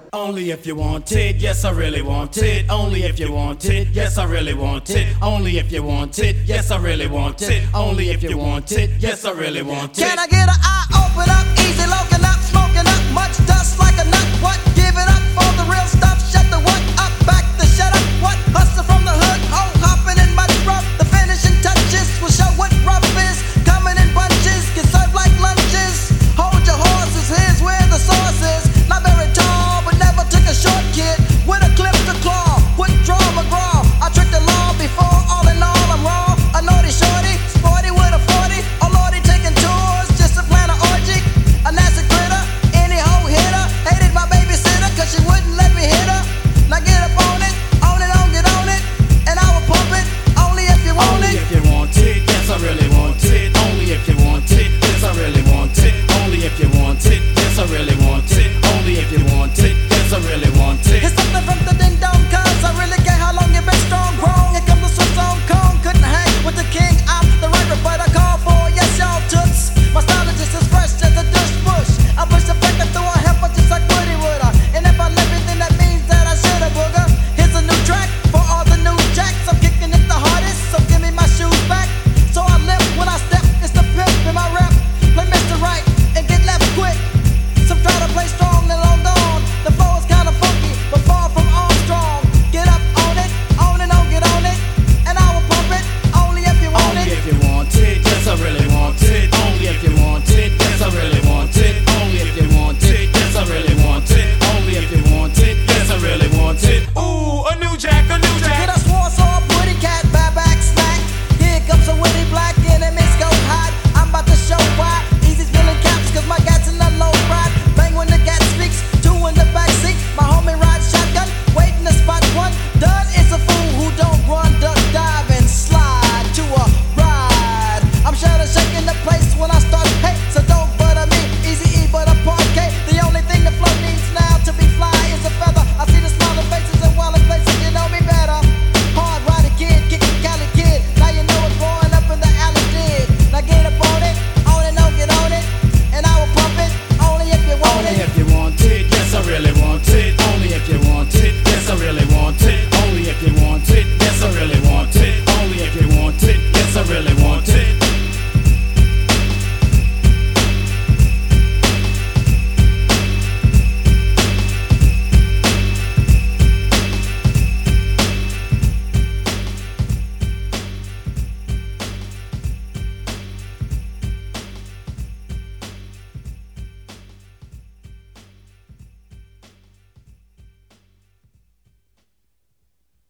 Only if you want it, yes I really want it. Only if you want it, yes I really want it. Only if you want it, yes I really want it. Only if you want it, yes I really want it. Can I get an eye open up, easy looking up, smoking up, much dust like a nut? What gives?